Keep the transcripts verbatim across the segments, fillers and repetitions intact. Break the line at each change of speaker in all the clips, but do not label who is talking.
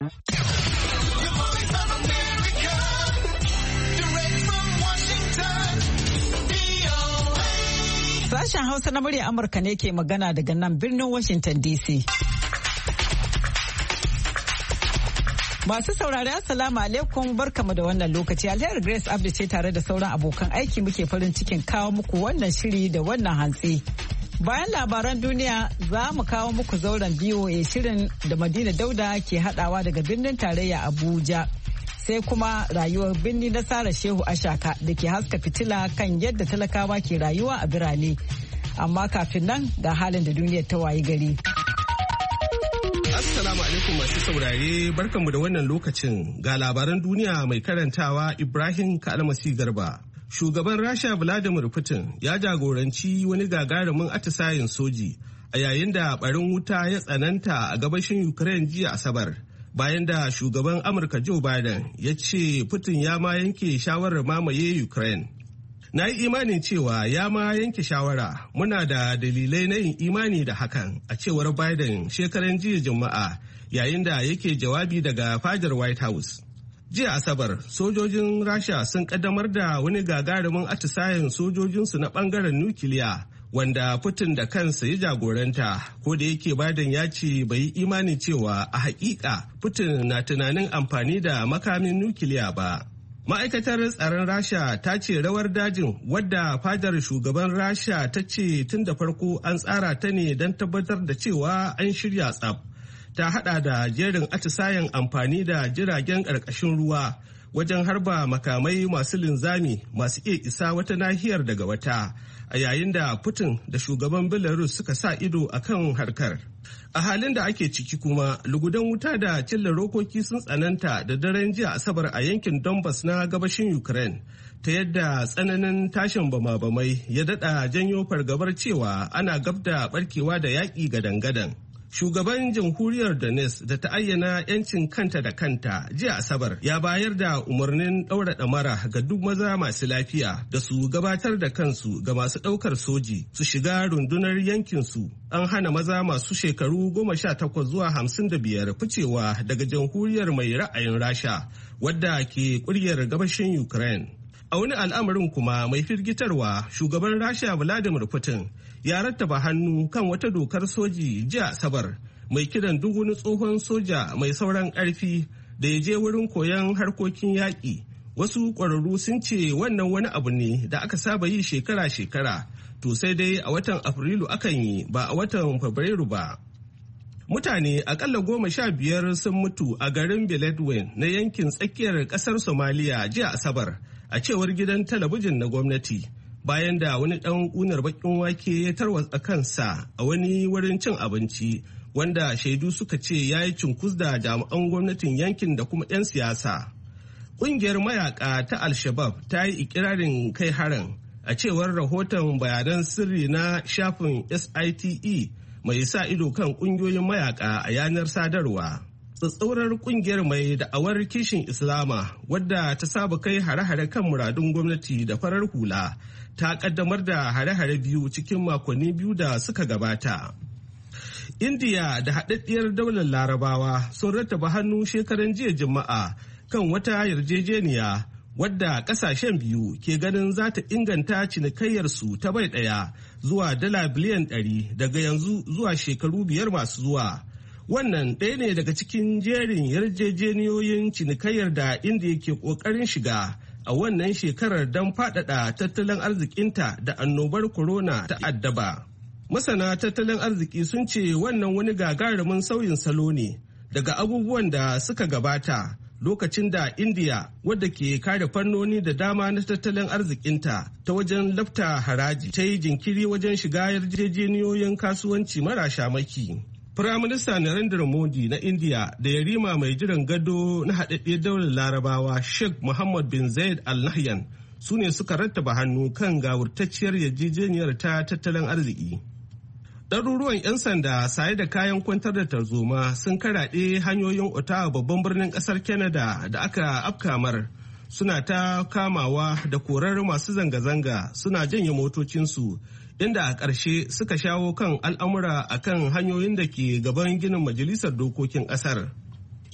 Sashen Hausa na murya Amurka ne ke magana daga nan birnin Washington D C. Masu saurari Assalamu alaikum barkamu da wannan lokaci. Alheri Grace Abdi ce tare da sauran abokan aiki muke farin cikin kawo muku wannan shiri da wannan hantsi. Bayan labaran duniya za mu kawo muku zauren B O A shirin da Madina Dauda ke hadawa daga birnin tarayya Abuja. Sai kuma rayuwar birni na Sara Shehu Ashaka da ke haska fitila kan yadda talakawa ke rayuwa a birane. Amma kafin nan ga halin da duniyar ta wayi gari.
Assalamu alaikum masu saurare, barkanmu da wannan lokacin, ga labaran duniya mai karantawa Ibrahim Kalmasi Garba. Shugaban Rasha Vladimir Putin ya jagoranci wani gagarumin atisayen soji a yayin da barin wuta ya tsananta a gabashin Ukraine jiya Asabar. Bayan da shugaban Amurka Joe Biden ya ce Putin ya ma yanke shawarar mamaye Ukraine. Na yi imanin cewa ya ma yanke shawara, muna da dalilai na yin imani da hakan, a cewar Biden shekaran jiya Juma'a yayin da yake jawabi daga fadar White House. Jiya Asabar, sojojin Rasha sun kaddamar da wani gagarumin atisayen sojojinsu na bangaren nukiliya wanda Putin da kansa ya jagoranta, ko da yake Biden ya ce bai yi imani cewa a hakika Putin na tunanin amfani da makamin nukiliya ba. Ma'aikatar tsaron Rasha ta ce rawar dajin wadda fadar shugaban Rasha ta ce tun da farko an tsara ta ne don tabbatar da cewa an shirya tsaf. Ta hada da jerin atisayen amfani da jiragen ƙarƙashin ruwa wajen harba makamai masu linzami masu iya isa wata nahiyar daga wata, a yayin da Putin da shugaban Belarus suka sa ido a kan harkar. A halin da ake ciki kuma, lugudan wuta da cilla rokoki sun tsananta da daren jiya Asabar a yankin Donbas na gabashin Ukraine, ta yadda tsananin tashin bama-bamai ya dada janyo fargabar cewa ana gab da barkewa da yaƙi gadan-gadan. Shugaban jamhuriyar Donetsk da ta ayyana 'yancin kanta da kanta jiya Asabar ya bayar da umarnin ɗaura ɗamara ga duk maza masu lafiya da su gabatar da kansu ga masu ɗaukar soji su shiga rundunar yankinsu. An hana maza masu shekaru goma sha takwas zuwa hamsin da biyar ficewa daga jamhuriyar mai ra'ayin Rasha wadda ke ƙuryar gabashin Ukraine. A wani al'amarin kuma mai firgitarwa, shugaban Rasha Vladimir Putin ya rattaba hannu kan wata dokar soji jiya Asabar mai kiran duk wani tsohon soja mai sauran ƙarfi da ya je wurin koyon harkokin yaƙi. Wasu ƙwararru sun ce wannan wani abu ne da aka saba yi shekara-shekara, to sai dai a watan Afrilu akan yi ba a watan Fabrairu ba. Mutane akalla goma sha biyar sun mutu a garin Beledweyne na yankin tsakiyar ƙasar Somaliya jiya Asabar, a cewar gidan talabijin na gwamnati, bayan da wani ɗan ƙunar baƙin wake ya tarwatsa kansa a wani wurin cin abinci wanda shaidu suka ce ya yi cunkus da jami'an gwamnatin yankin da kuma 'yan siyasa. Ƙungiyar mayaka ta Al-Shabaab ta yi ikirarin kai harin, a cewar rahoton bayanan sirri na shafin S I T E mai sa ido kan ƙungiyoyin mayaka a yanar sadarwa. Tsatsaurar kungiyar mai da'awar kishin Islama wadda ta saba kai hare-hare kan muradun gwamnati da farar hula ta kaddamar da hare-hare biyu cikin makonni biyu da suka gabata. Indiya da haɗaɗɗiyar daular Larabawa sun rattaba hannu shekaran jiya Juma'a kan wata yarjejeniya wadda ƙasashen biyu ke ganin za ta inganta cinikayyarsu ta bai ɗaya zuwa dala biliyan ɗari daga yanzu zuwa shekaru biyar masu zuwa. Wannan ɗaya ne daga cikin jerin yarjejeniyoyin cinikayyar da Indiya ke ƙoƙarin shiga a wannan shekarar don faɗaɗa tattalin arzikinta da annobar corona ta addaba. Masana tattalin arziki sun ce wannan wani gagarumin sauyin salo ne daga abubuwan da suka gabata lokacin da Indiya, wadda ke kare fannoni da dama na tattalin arzikinta ta wajen lafta haraji, ta yi jinkiri wajen shiga yarjejeniyoyin kasuwanci mara shamaki. Firaminista Narendra Modi na India da yarima mai jiran gado na haɗaɗɗiyar daular Larabawa Sheikh Mohammed bin Zayed Al Nahyan su ne suka rattaba hannu kan gawurtacciyar yarjejeniyar ta tattalin arziki. Ɗaruruwan 'yan sanda saye da kayan kwantar da tarzoma sun karaɗe hanyoyin Ottawa babban birnin ƙasar Canada da aka afkamar, suna ta kamawa da korar masu zanga-zanga suna janye motocinsu, inda a ƙarshe suka shawo kan al'amura a kan hanyoyin da ke gaban ginin majalisar dokokin ƙasar.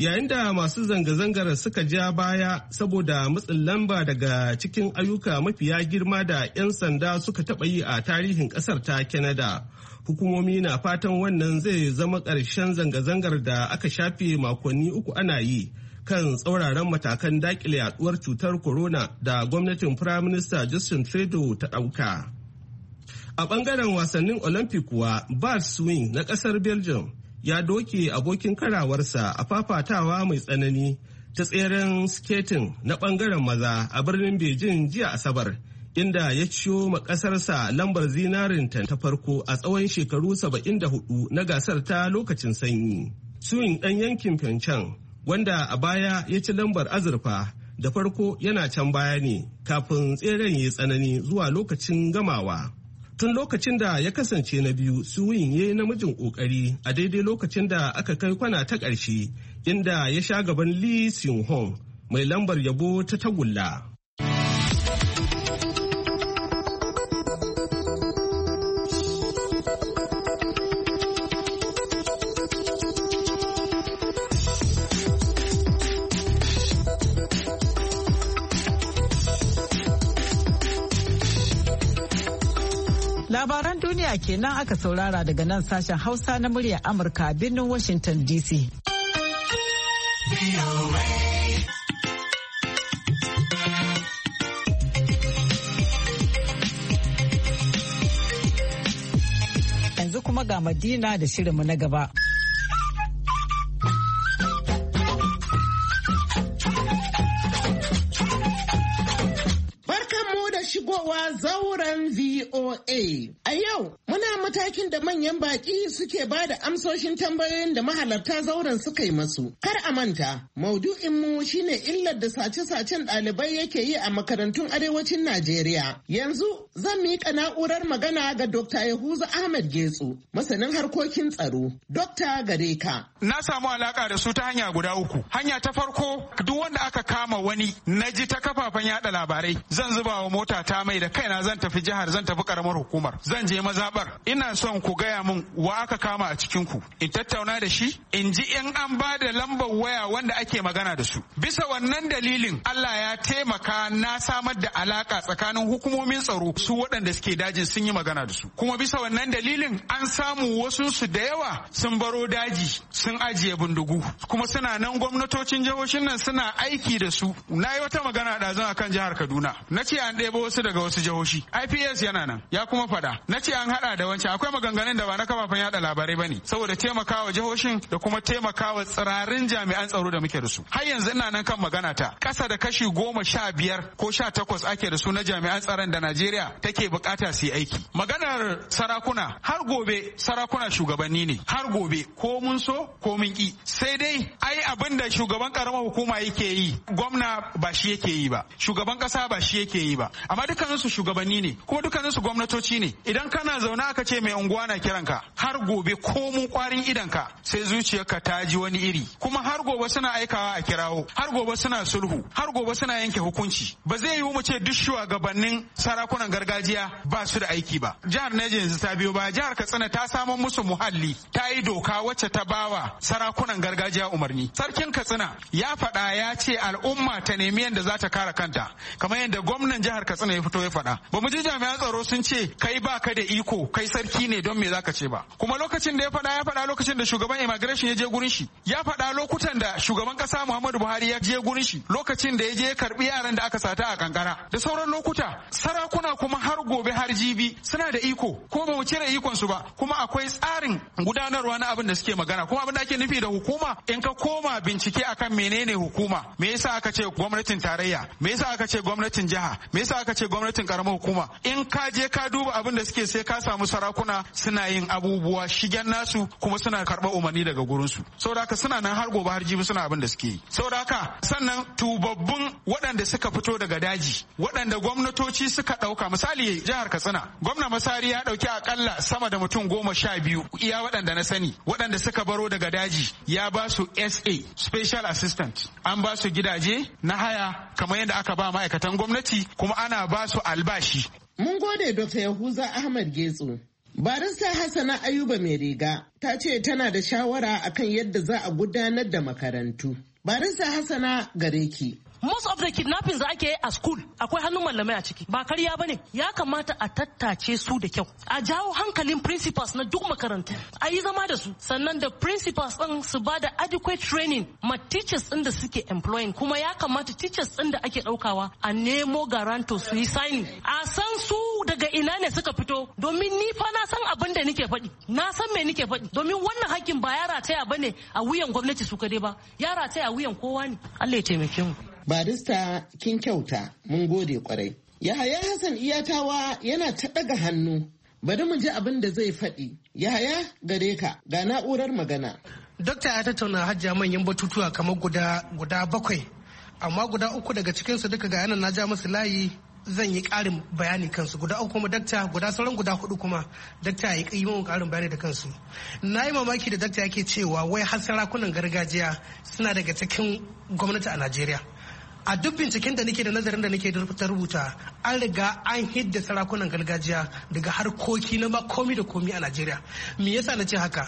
Yayin da masu zanga-zangar suka ja baya saboda matsin lamba daga cikin ayyuka mafiya girma da 'yan sanda suka taɓa yi a tarihin ƙasar ta Canada. Hukumomi na fatan wannan zai zama ƙarshen zanga-zangar da aka shafe makonni uku ana yi kan tsauraran matakan daƙile yaduwar cutar corona da gwamnatin Firaminista Justin Trudeau ta ɗauka. A ɓangaren wasannin Olympic kuwa, Bart Swing na ƙasar Belgium ya doke abokin karawarsa a fafatawa mai tsanani ta tseren skating na ɓangaren maza a birnin Beijing jiya Asabar, inda ya ciyo ma ƙasarsa lambar zinarinta ta farko a tsawon shekaru saba'in da hudu na gasar ta lokacin sanyi. Swing ɗan yankin Pyeongchang, wanda a baya ya ci lambar azurfa, da farko yana can baya ne kafin tseren ya tsanani zuwa lokacin gamawa. Tun lokacin da ya kasance na biyu, Swing ya yi namijin kokari a daidai lokacin da aka kai kwana ta ƙarshe, inda ya sha gaban Lee Seung-hong mai lambar yabo ta tagulla.
Labaran duniya kenan aka saurara daga nan sashen Hausa na muryar Amurka birnin Washington D C. Yanzu kuma ga Madina da shirinmu na gaba.
Shigowa zauren V O A. A yau, muna matakin da manyan baƙi suke ba da amsoshin tambayoyin da mahalarta zauren suka yi masu. Kar a manta, maudu'inmu shine illar da sace-sacen ɗalibai yake yi a makarantun arewacin Najeriya. Yanzu zan miƙa na'urar magana ga Dokta Yahuza Ahmed Getsu, masanin harkokin tsaro. Dokta gare ka.
Na samu alaka da su ta hanya guda uku. Hanya ta farko, duk wanda aka kama wani na ji ta kafafen yada labarai, zan zuba wa mota ta mai da kaina zan tafi jihar, zan tafi karamar hukumar, zan je mazabar. Ina son ku gaya min wa aka kama a cikin ku, in tattauna da shi, in ji in an ba da lambar waya wanda ake magana da su. Bisa wannan dalilin Allah ya taimaka na samar da alaka tsakanin hukumomin tsaro su waɗanda suke dajin sun yi magana da su. Kuma bisa wannan dalilin an samu wasu su da yawa sun baro daji sun ajiye bindigu, kuma suna nan gwamnatocin jihohin nan suna aiki da su. Na yi wata magana ɗazun akan jihar Kaduna, na ce an ɗebo wasu daga wasu jihohi, I P S yana nan ya kuma faɗa, na ce an haɗa da wancan. Akwai maganganun da ba na kafafen yada labarai ba ne, saboda taimakawa jihohin da kuma taimakawa tsirarin jami'an tsaro da muke da su. Har yanzu ina nan kan magana ta, ƙasa da kashi goma sha biyar ko sha takwas ake da su na jami'an tsaron da Najeriya take bukata su yi aiki. Maganar sarakuna, har gobe sarakuna shugabanni ne, har gobe ko mun so ko mun ki. Sai dai ai abin da shugaban karamar hukuma yake yi, gwamna ba shi yake yi ba, shugaban kasa ba shi yake yi ba, amma dukkaninsu shugabanni ne kuma dukkaninsu gwamnatoci ne. Idan kana zaune aka ce mai unguwa na kiranka, har gobe ko mun kwarin idanka sai zuciyarka ta ji wani iri, kuma har gobe suna aikawa a kirawo, har gobe suna sulhu, har gobe suna yanke hukunci. Ba zai yiwu mu ce duk shugabannin sarakunan gargajiya ba su da aiki ba. Jihar Neja yanzu ta biyo ba, jihar Katsina ta samo musu muhalli, ta yi doka wacce ta bawa sarakunan gargajiya umarni. Sarkin Katsina ya faɗa ya ce al'umma ta nemi yadda za ta kare kanta, kamar yadda gwamnan jihar Katsina ya fito ya faɗa. Ba mu ji jami'an tsaro sun ce kai ba ka da iko, kai sarki ne don me zaka ce ba. Kuma lokacin da ya faɗa ya faɗa lokacin da shugaban immigration ya je gurin shi, ya faɗa lokutan da shugaban ƙasa Muhammadu Buhari ya je gurin shi, lokacin da ya je ya karɓi yaran da aka sata a kankara, da sauran lokuta. Sarakuna kuma har gobe har jibi suna da iko, ko ba mu cire ikon su ba, kuma akwai tsarin gudanarwa na abin da suke magana. Kuma abin da ake nufi da hukuma, in ka koma bincike akan menene hukuma, me yasa aka ce gwamnatin tarayya, me yasa aka ce gwamnatin jiha, me yasa aka ce gwamnatin karamar hukuma, in ka je ka duba abin da suke sai ka samu sarakuna suna yin abubuwa shigen nasu kuma suna karɓar umarni daga gurin su. Saboda haka suna nan har gobe har jibi suna abin da suke yi. Saboda haka sannan tubabbun waɗanda suka fito daga daji, waɗanda gwamnatoci suka ɗauka, misali jihar Katsina, gwamna Masari ya ɗauki akalla sama da mutum goma sha biyu iya waɗanda na sani, waɗanda suka baro daga daji, ya ba su S A Special Assistant, an ba su gidaje na haya kamar yadda aka ba ma'aikatan gwamnati, kuma ana ba su albashi.
Mun gode Dokta Yahuza Ahmed Getsu. Barista Hassana Ayuba mai riga ta ce tana da shawara akan yadda za a gudanar da makarantu. Barista Hassana gare ki.
Most of the kidnappings da ake yi a school akwai hannun malamai a ciki, ba karya bane. Ya kamata a tattace su da kyau, a jawo hankalin principals na duk makarantu, a yi zama da su, sannan da principals din su ba da adequate training ma teachers din da suke employing. Kuma ya kamata teachers din da ake daukawa a nemo garanto su yi signing, a san su daga ina ne suka fito, domin ni fa na san abin da nake faɗi, na san me nake faɗi, domin wannan hakkin ba ya rataya bane a wuyan gwamnati su kadai ba, ya rataya a wuyan kowa ne. Allah ya taimake mu.
Barista kin kyauta, mun gode kwarai. Yahaya Hassan Iyatawa yana ta ɗaga hannu. Bari mu ji abin da zai faɗi. Yahaya gare ka ga na'urar magana.
Dokta ya tattauna hajjiya manyan batutuwa kamar guda guda bakwai, amma guda uku daga cikinsu duka ga yanan na ja musu layi zan yi ƙarin bayani kansu. Guda uku kuma dakta, guda sauran guda hudu kuma dakta ya yi mun ƙarin bayani da kansu. Na yi mamaki da dakta yake cewa wai har sarakunan gargajiya suna daga cikin gwamnati a Najeriya. A duk binciken da nake da nazarin da nake ta rubuta, an riga an hidda sarakunan gargajiya daga harkoki na komi da komi a Najeriya. Me yasa na ce haka?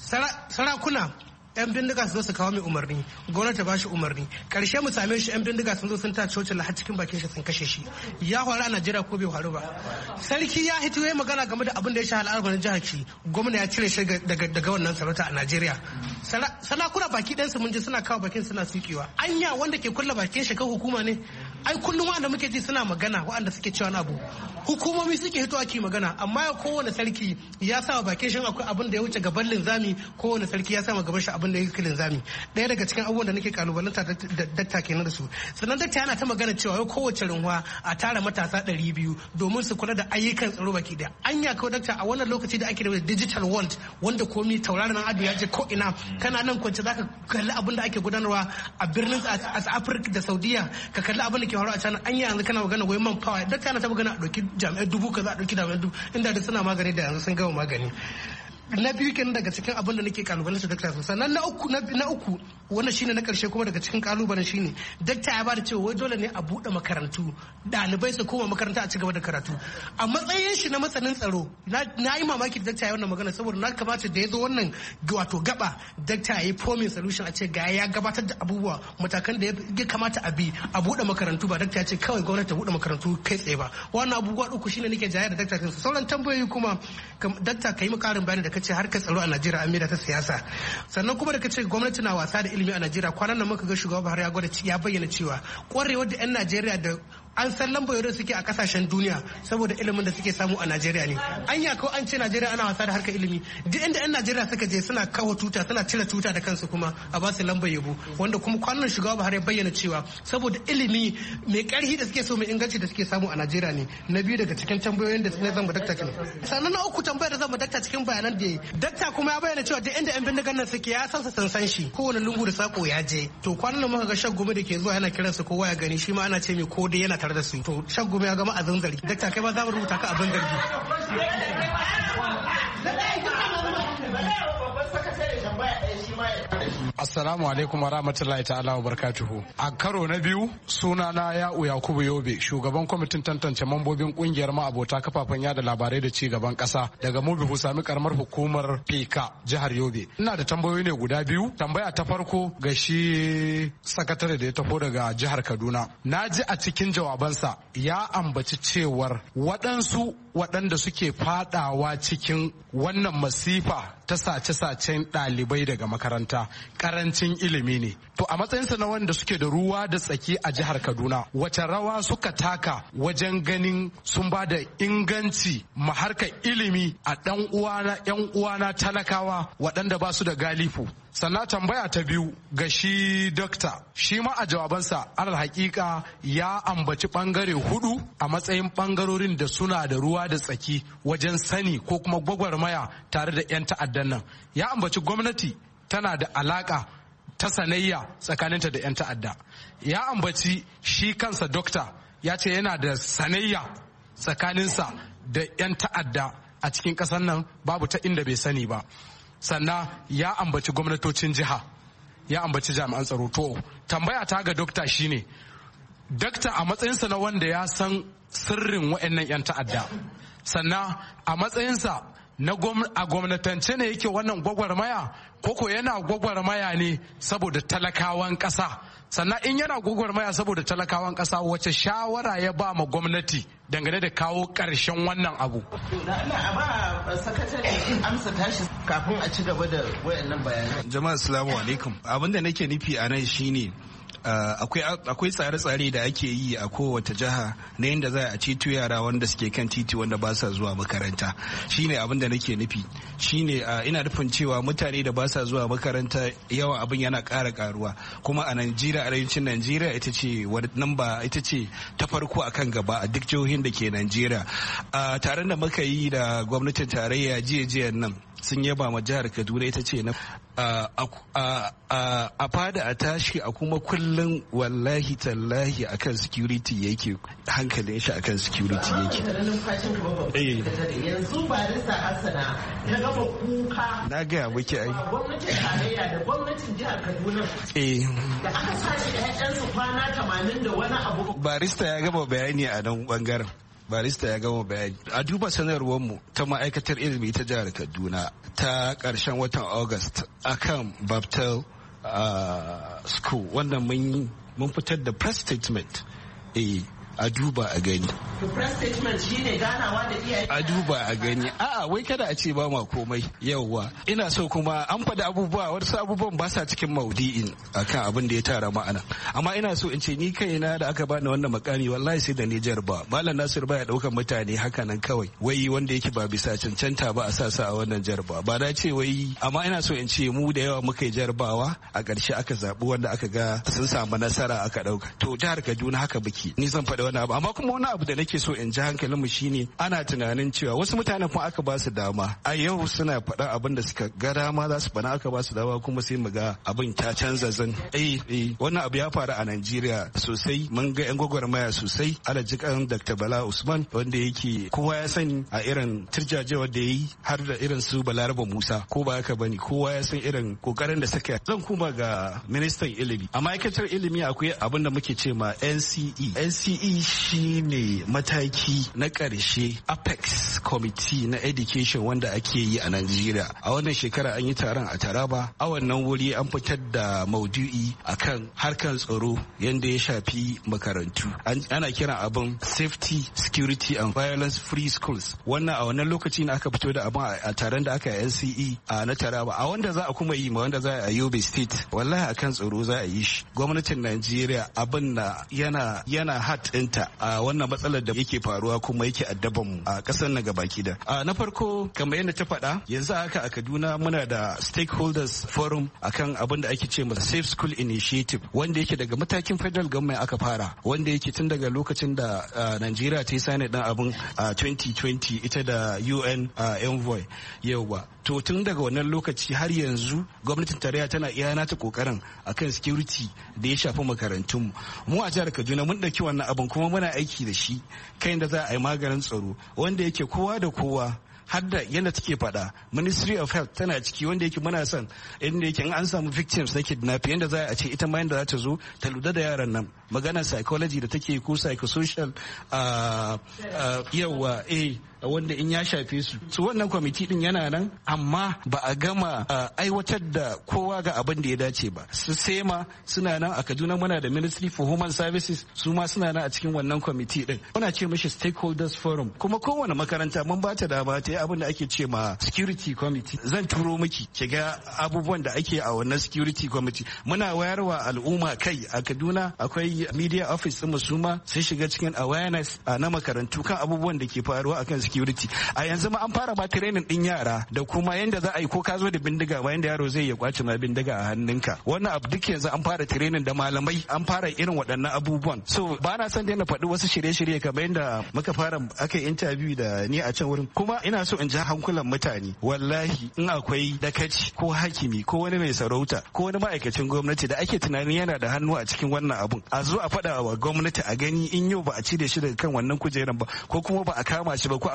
Sarakuna yan bindiga su zo su kawo mai umarni, gwamnati ba shi umarni, karshe mu same shi yan bindiga sun zo sun ta cocin har cikin bakin shi sun kashe shi. Ya faru a Najeriya ko bai faru ba? Sarki ya hito ya magana game da abin da ya sha al'arba jihar ki, gwamna ya cire shi daga daga wannan sarauta a Najeriya. Sarakuna baki ɗansu mun ji suna kawo bakin suna sukewa. Anya wanda ke kulla bakin shi kan hukuma ne? Ai kullum wanda muke ji suna magana, waɗanda suke cewa na abu hukumomi suke hito ake magana, amma kowane sarki ya sa bakin shi akwai abin da ya wuce gaban linzami, kowane sarki ya sa gaban shi abin da ya kilin zami. Ɗaya daga cikin abubuwan da nake kalubalanta da dakta kenan da su. Sannan dakta yana ta magana cewa yau kowace runwa a tara matasa ɗari biyu domin su kula da ayyukan tsaro baki da. Anya kawai dakta a wannan lokaci da ake da digital world wanda komi tauraron ado ya je ko ina, kana nan kwance zaka kalli abin da ake gudanarwa a birnin a Afirka da Saudiya, ka kalli abin da ke faruwa a can. Anya yanzu kana magana wai man power, dakta yana ta magana a ɗauki jami'ai dubu kaza a ɗauki jami'ai dubu, inda da suna magani da yanzu sun gama magani. Na biyu kenan daga cikin abin da nake kalubalen su dakta. Sannan na uku na uku wannan shine na karshe kuma daga cikin kalubalen shine dakta ya bada cewa wai dole ne a bude makarantu, dalibai su koma makaranta a cigaba da karatu. A matsayin shi na masanin tsaro na yi mamaki da dakta ya wannan magana, saboda na kamata da ya zo wannan wato gaba dakta ya yi forming solution, a ce ga ya gabatar da abubuwa matakan da ya kamata a bi a bude makarantu, ba dakta ya ce kawai gwamnati ta bude makarantu kai tsaye ba. Wannan abubuwa uku shine nake jaya da dakta. Sauran tambayoyi kuma dakta ka yi mu karin bayani da kace harkar tsaro a Najeriya an maida ta siyasa. Sannan kuma da kace gwamnati na wasa da ilimi a Najeriya, kwanan nan muka ga shugaba Buhari ya gwada ya bayyana cewa kwarewar da 'yan Najeriya da an san lambayoyin suke a kasashen duniya saboda ilimin da suke samu a Najeriya ne. Anya ko an ce Najeriya ana wasa da harkar ilimi, duk inda 'yan Najeriya suka je suna kawo tuta, suna cire tuta da kansu kuma a ba su lambar yabo, wanda kuma kwanan shugaba Buhari ya bayyana cewa saboda ilimi mai karfi da suke so mai inganci da suke samu a Najeriya ne. Na biyu daga cikin tambayoyin da na zan dakta kenan. Sannan na uku tambayar da zan dakta cikin bayanan da yayi, dakta kuma ya bayyana cewa duk inda 'yan bindigan nan suke ya san su san shi, kowane lungu da sako ya je. To kwanan nan muka ga Shaggumi da ke zuwa yana kiransu kowa ya gani, shi ma ana ce mai ko dai yana tare da su. To Shaggumi ya gama abin zargi. Dakta kai ma za mu rubuta ka abin zargi.
Assalamu alaikum wa rahmatullahi ta'ala wa barakatuhu. A karo na biyu sunana Ya'u Yakubu Yobe, shugaban kwamitin tantance mambobin kungiyar ma'abota kafafen yada labarai da ci gaban kasa daga Mubi Husami karamar hukumar Fika jihar Yobe. Ina da tambayoyi ne guda biyu. Tambaya ta farko ga shi sakatare da ya taho daga jihar Kaduna. Na ji a cikin jawabansa ya ambaci cewar waɗansu waɗanda suke fadawa cikin wannan masifa ta sace-sacen ɗalibai daga makaranta karancin ilimi ne. To a matsayinsa na wanda suke da ruwa da tsaki a jihar Kaduna, wace rawa suka taka wajen ganin sun ba da inganci ma harkar ilimi a ɗan uwana ƴan uwana talakawa waɗanda ba su da galifu? Sannan tambaya ta biyu ga shi dokta, shi ma a jawabansa alal hakika ya ambaci bangare hudu a matsayin bangarorin da suna da ruwa da tsaki wajen sani ko kuma gwagwarmaya tare da 'yan ta'addan nan. Ya ambaci gwamnati tana da alaka ta sanayya tsakaninta da 'yan ta'adda. Ya ambaci shi kansa dokta ya ce yana da sanayya tsakaninsa da 'yan ta'adda a cikin ƙasar nan, babu ta inda bai sani ba. Sannan ya ambaci gwamnatocin jiha, ya ambaci jami'an tsaro. To tambaya ta ga dokta shine, dokta a matsayinsa na wanda ya san sirrin wa'annan 'yan ta'adda, sannan a matsayinsa na a gwamnatance ne yake wannan gwagwarmaya koko yana gwagwarmaya ne saboda talakawan ƙasa? Sannan in yana gwagwarmaya saboda talakawan ƙasa, wace shawara ya ba ma gwamnati dangane da kawo ƙarshen wannan abu?
Da Allah a ba sakatare amsa tashi kafin a ci gaba da wayannan bayanan.
Jama'a assalamu alaikum. Abin da nake nufi a nan shine Uh, akwai tsare-tsare da ake yi a kowace jiha na yadda za a ceto yara wanda suke kan titi wanda ba sa zuwa makaranta. Shine abin da nake nufi. Shine uh, ina nufin cewa mutane da ba sa zuwa makaranta yawan abin yana ƙara ƙaruwa, kuma a Najeriya, arewacin Najeriya ita ce namba ita ce ta farko akan gaba a duk jihohin da ke Najeriya. Uh, taron da muka yi da gwamnatin tarayya jiya-jiyan nan sun yaba ma jihar Kaduna, ita ce na a fada a tashi a kuma kullum wallahi tallahi akan security yake, hankalin shi akan security yake.
Yanzu barista Hassana ya gama kuka
na gaya muke ai
gwamnatin tarayya da gwamnatin jihar Kaduna da aka sashi ƴaƴansu kwana tamanin da wani abu.
Barista ya gama bayani a nan bangaren. barista ya gama bayani. A duba sanarwarmu ta ma'aikatar ilimi ta jihar Kaduna ta ƙarshen watan August akan Baptist uh, School, wannan mun fitar da press statement. Eh, a duba a gani.
To press statement shine ganawa da iyaye.
A duba a gani. A'a wai kada a ce ba ma komai. Yawwa. Ina so kuma an faɗi abubuwa, wasu abubuwan ba sa cikin maudi'in akan abin da ya tara ma'ana. Amma ina so in ce ni kaina da aka bani wannan makami wallahi sai da ni jarba. Malam Nasir baya ɗaukar mutane haka nan kawai. Wai wanda yake ba bisa cancanta ba a sa sa a wannan jarba. Ba na ce wai, amma ina so in ce mu da yawa muka yi jarbawa, a ƙarshe aka zaɓi wanda aka ga sun samu nasara aka ɗauka. To jihar Kaduna haka biki. Ni zan faɗi wani abu, amma kuma wani abu da nake so in ji hankalin mu shine ana tunanin cewa wasu mutanen kuma aka ba su dama a yau suna faɗa abin da suka ga dama za su faɗa, aka ba su dama kuma sai mu ga abin ta canza zan. Eh eh wannan abu ya faru a Najeriya sosai, mun ga yan gwagwarmaya sosai, alajikan Doctor Bala Usman wanda yake kowa ya sani a irin turjajewar da yayi, har da irin su Balaraba Musa, ko ba haka bane, kowa ya san irin kokarin da suka. Zan kuma ga ministan ilimi, a ma'aikatar ilimi akwai abin da muke ce ma N C E. N C E shi ne mataki na ƙarshe apex committee na education wanda ake yi a Najeriya. A wannan shekara an yi taron a Taraba, a wannan wuri an fitar da maudu'i akan harkar tsaro yadda ya shafi makarantu. Ana kiran abin safety, security and violence free schools. Wannan a wannan lokaci ne aka fito da abin a taron da aka yi N C E a na Taraba. A wanda za a kuma yi ma wanda za a yi Yobe State, wallahi akan tsaro za a yi shi. Gwamnatin Najeriya abin na yana yana hat ɗinta a wannan matsalar da yake faruwa kuma yake addaban mu a kasar na gabaki da. Na farko kamar yadda ta faɗa, yanzu haka a Kaduna muna da stakeholders forum akan abin da ake ce masa Safe School Initiative, wanda yake daga matakin federal government aka fara, wanda yake tun daga lokacin da Najeriya ta yi sani dan abin a twenty twenty ita da U N envoy. Yauwa, to tun daga wannan lokaci har yanzu gwamnatin tarayya tana iya nata kokarin akan security da ya shafi makarantun mu. Mu a jihar Kaduna mun ɗauki wannan abin kuma muna aiki da shi kai da za a yi maganin tsaro, wanda yake kowa da kowa har da yadda take faɗa Ministry of Health tana ciki, wanda yake muna son inda yake in an samu victims na kidnapping yadda za a ce ita ma yadda za ta zo ta lura da yaran nan, maganar psychology da take ko psychosocial yawa eh wanda in ya shafe su. Su wannan kwamiti din yana nan, amma ba a gama aiwatar da kowa ga abin da ya dace ba. Su sema suna nan a Kaduna, muna da Ministry for Human Services, su ma suna nan a cikin wannan kwamiti din. Muna ce mishi stakeholders forum, kuma kowane makaranta mun ba ta dama ta yi abin da ake ce ma security committee. Zan turo miki ki ga abubuwan da ake a wannan security committee. Muna wayarwa al'umma kai a Kaduna, akwai media office din su ma sun shiga cikin awareness na makarantu kan abubuwan da ke faruwa akan security. A yanzu ma an fara ba training din yara da kuma yanda za a yi ko ka zo da bindiga ba yanda yaro zai ya kwace ma bindiga a hannunka. Wannan abu duk yanzu an fara training da malamai, an fara irin waɗannan abubuwan. So ba na son daina faɗi wasu shirye-shirye kamar yadda muka fara aka yi interview da ni a can wurin. Kuma ina so in ja hankulan mutane, wallahi in akwai dakaci ko hakimi ko wani mai sarauta ko wani ma'aikacin gwamnati da ake tunanin yana da hannu a cikin wannan abun, a zo a faɗa wa gwamnati a gani in yau ba a cire shi daga kan wannan kujeran ba, ko kuma ba a kama shi ba, ko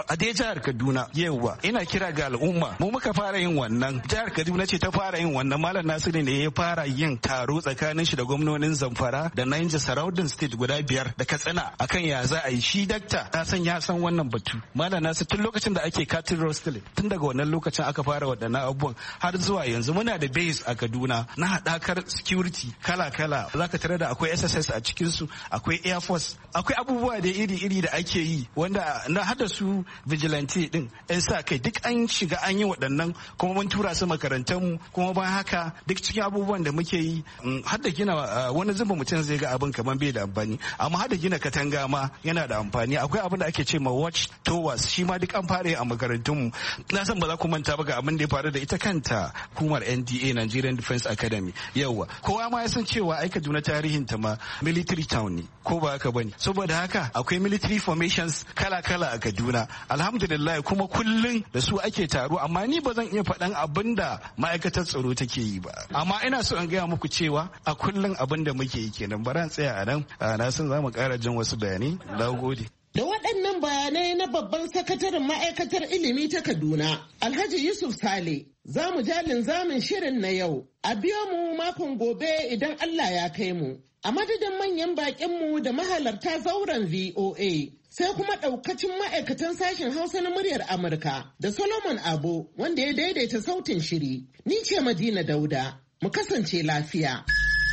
a dai jihar Kaduna yawa ina kira ga al'umma mu muka fara yin wannan jihar Kaduna ce ta fara yin wannan Malam Nasiru ne ya fara yin taro tsakanin shi da gwamnonin Zamfara da Niger Surrounding State guda biyar da Katsina akan ya za a yi shi dakta ta san ya san wannan batu Malam Nasiru tun lokacin da ake cattle rustling tun daga wannan lokacin aka fara waɗannan abubuwan har zuwa yanzu muna da base a Kaduna na haɗakar security kala-kala zaka tare da akwai S S S a cikin su akwai Air Force akwai abubuwa da iri-iri da ake yi wanda na hada su vigilante din yan sa kai duk an shiga an yi waɗannan kuma mun tura su makarantar mu kuma bayan haka duk cikin abubuwan da muke yi har da gina wani zuba mutum zai ga abin kamar bai da amfani amma har da gina katanga ma yana da amfani akwai abin da ake ce ma watch towers shi ma duk an fara yi a makarantun mu na san ba za ku manta ba ga abin da ya faru da ita kanta hukumar N D A Nigerian Defense Academy yawa kowa ma ya san cewa ai Kaduna tarihin ta ma military town ne ko ba haka bane saboda haka akwai military formations kala-kala a Kaduna alhamdulillah kuma kullun da su ake taro amma ni ba zan iya faɗan abin da ma'aikatar tsaro take yi ba amma ina so in gaya muku cewa a kullun abin da muke yi kenan bara tsaya a nan na san za mu ƙara jin wasu bayanai na gode.
Da waɗannan bayanai na babban sakataren ma'aikatar ilimi ta Kaduna, Alhaji Yusuf Sale, za mu ja linzamin shirin na yau. A biyo mu makon gobe idan Allah ya kai mu. A madadin manyan baƙinmu da mahalarta zauren V O A, sai kuma ɗaukacin ma'aikatan sashen Hausa na muryar Amurka da Solomon Abo wanda ya daidaita sautin shiri. Ni ce Madina Dauda, mu kasance lafiya.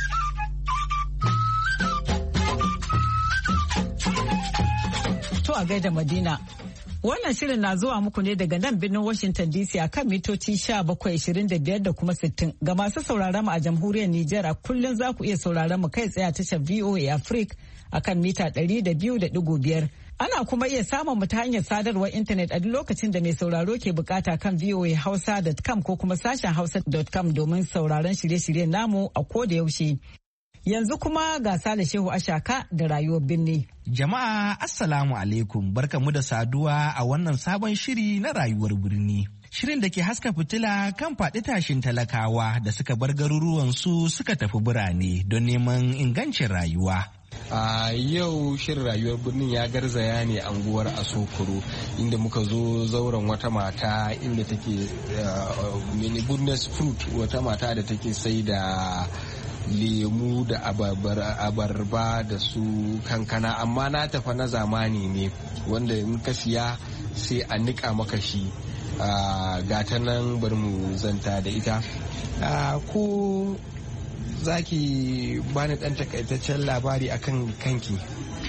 A gaida Madina. Wannan shirin na zuwa muku ne daga nan birnin Washington D C a kan mitoci sha bakwai ishirin da biyar da kuma sittin. Ga masu sauraron mu a jamhuriyar Nijar a kullum za ku iya sauraron mu kai tsaye a tashar V O A Africa a kan mita ɗari da biyu da ɗigo biyar. Ana kuma iya samun mu ta hanyar sadarwar intanet a duk lokacin da mai sauraro ke bukata kan v o a hausa dot com ko kuma sashen hausa dot com domin sauraron shirye-shiryen namu a ko da yaushe. Yanzu kuma ga Sale Shehu Ashaka da rayuwar birni.
Jama'a Assalamu alaikum barkamu da saduwa a wannan sabon shiri na rayuwar birni. Shirin da ke haska fitila kan faɗi tashin talakawa da suka bar garuruwansu suka tafi birane don neman ingancin rayuwa.
A yau shirin rayuwar birnin ya garzaya ne anguwar Asokoro inda muka zo zauren wata mata inda take mini goodness fruit wata mata da take sai da lemu da abarba da su kankana amma na tafa na zamani ne wanda in ka siya sai a nika maka shi gata nan bari mu zanta da ita ko za ki bani dan takaitaccen labari akan kanki.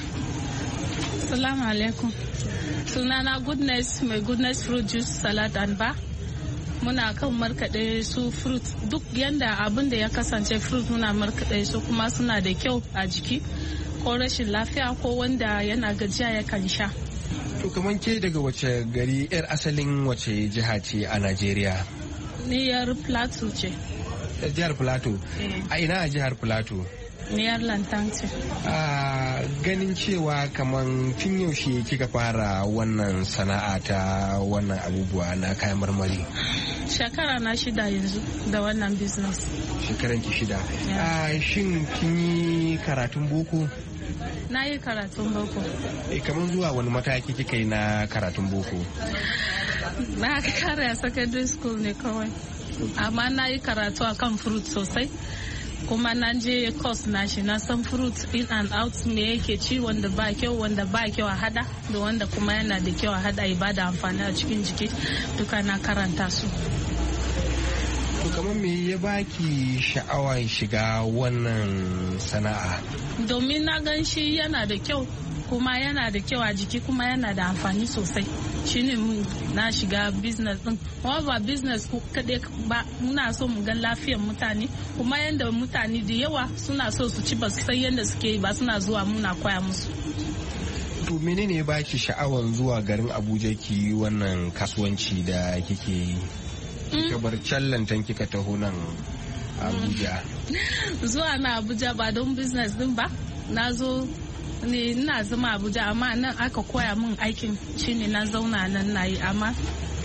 Assalamu alaikum, sunana goodness mai goodness fruit juice salad and bar. Muna kan markaɗe su fruit duk yanda abin da ya kasance fruit muna markaɗe su kuma suna da kyau a jiki ko rashin lafiya ko wanda yana gajiya ya kan sha.
To kamar ke daga wace gari yar asalin wace jiha ce a Najeriya?
Ni yar Plateau ce.
Jihar Plateau? A ina a jihar Plateau?
Niyar lantan ce.
A ganin cewa kaman tun yaushe kika fara wannan sana'a ta wannan abubuwa na kayan marmari?
Shekara na shida yanzu da wannan business.
Shekaran ki shida. A shin kin yi karatun boko?
Na yi karatun boko.
E kaman zuwa wani mataki kika yi na karatun boko?
Na kare a secondary school ne kawai. Amma na yi karatu akan fruit sosai. Kuma na je course na shi na san fruit in and out me yake ci wanda ba kyau wanda ba kyau a hada da wanda kuma yana da kyau a hada ibada amfani a cikin jiki duka na karanta su.
To kamar me ya baki sha'awar shiga wannan sana'a?
Domin na gan shi yana da kyau kuma yana da kyau a jiki kuma yana da amfani sosai. Shine mun na shiga business din. Kuma ba business kaɗai ba muna so mu ga lafiyar mutane kuma yanda mutane da yawa suna so su ci ba su san yanda suke yi ba suna zuwa muna koya musu.
To menene ya baki sha'awar zuwa garin Abuja ki wannan kasuwanci da kike yi? Kika bar callantan kika taho nan Abuja.
Zuwa na Abuja ba don business din ba. Na zo ne ina zama Abuja amma nan aka koya min aikin shine na zauna nan nayi amma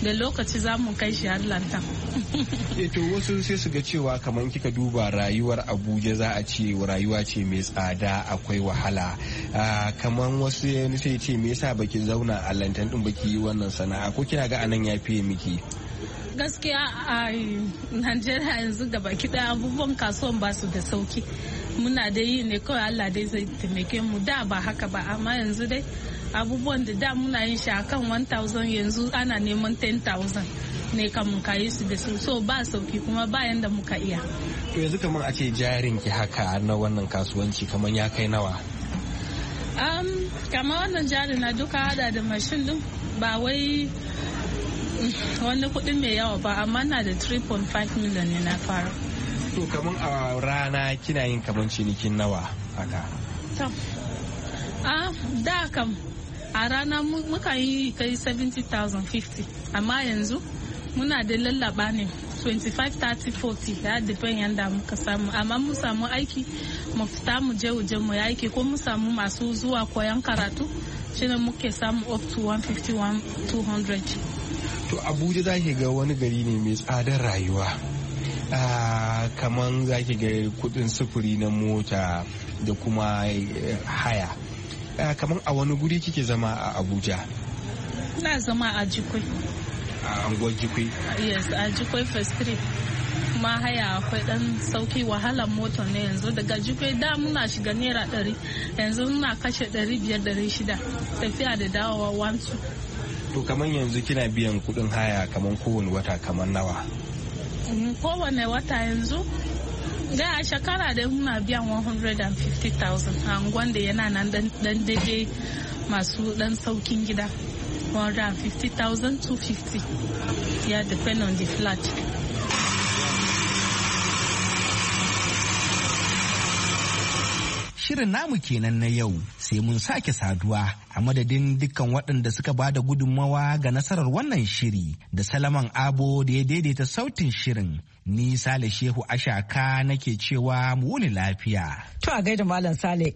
da lokaci za mu kai shi har lantan.
to wasu sai su ga cewa kamar kika duba rayuwar Abuja za a ce rayuwa ce mai tsada akwai wahala, kamar wasu sai ce me yasa baki zauna a lantan din baki yi wannan sana'a, ko kina ga anan ya fiye miki?
Gaskiya a Najeriya yanzu da baki ɗaya abubuwan kasuwan ba su da sauki, muna da yi ne kawai Allah dai zai taimake mu. Da ba haka ba, amma yanzu dai abubuwan da da muna yin shi akan one thousand yanzu ana neman ten thousand ne kamun kayi su da su, so ba sauki kuma bayan da muka iya.
To yanzu kamar a ce jarin ki haka na wannan kasuwanci kamar ya kai nawa?
Um, kamar wannan jari na duka hada da mashin din ba wai wani kuɗi mai yawa ba, amma na da three point five million ne na fara.
To kamar a rana kina yin kamar cinikin nawa haka?
To, a da kam a rana muka yi kai seventy thousand fifty, amma yanzu muna da lallaba ne twenty-five thirty forty, ya depend yanda muka samu, amma mu samu aiki mu fita mu je waje mu aiki, ko mu samu masu zuwa koyan karatu shine muke samu up to one fifty two hundred.
To Abuja za ki ga wani gari ne mai tsadar rayuwa, kamar za ki ga kudin sufuri na mota da kuma haya, kamar a wani guri kike zama a Abuja?
Na zama a Jikwai.
A anguwar Jikwai?
Yes, a Jikwai first street. Kuma haya akwai dan sauki, wahalar mota ne yanzu daga Jikwai da muna shiga naira ɗari, yanzu muna kashe ɗari biyar ɗari shida tafiya da dawowa one two.
To kamar yanzu kina biyan kudin haya kamar kowane wata kamar nawa?
Kowane wata yanzu ga a shekara da muna biyan one hundred fifty thousand a angon da yana nan dan daidai masu dan saukin gida. one hundred fifty thousand to fifty, yeah, depend on the flat.
Shirin namu kenan na yau, sai mun sake saduwa a madadin dukkan waɗanda suka ba da gudunmawa ga nasarar wannan shiri da Salaman Abo da ya daidaita sautin shirin. Ni Sale Shehu Ashaka nake cewa mu wuni lafiya.
To a gaida Malam Sale.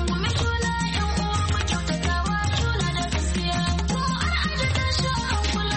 Kula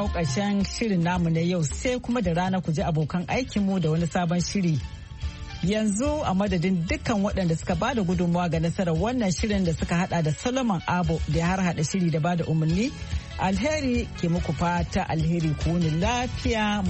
kawo ƙarshen shirin namu na yau sai kuma da rana ku ji abokan aikinmu da wani sabon shiri. Yanzu a madadin dukkan waɗanda suka ba da gudunmawa ga nasarar wannan shirin da suka hada da Solomon Abo da ya har hada shiri da ba da umarni. Alheri ke muku fata alheri ku wuni lafiya.